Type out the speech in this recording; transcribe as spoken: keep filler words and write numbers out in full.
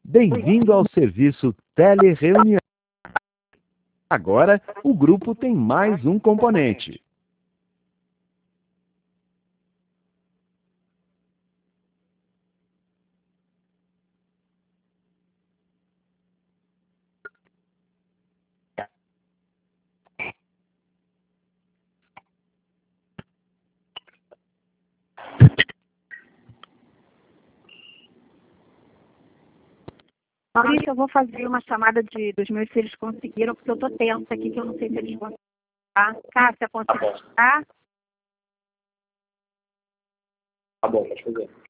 Bem-vindo ao serviço Telereunião. Agora, o grupo tem mais um componente. Maurício, eu vou fazer uma chamada de, dos meus filhos conseguiram, porque eu estou tensa aqui, que eu não sei se eles vão. Tá? Cássia, conseguiu estar? Tá bom, pode fazer.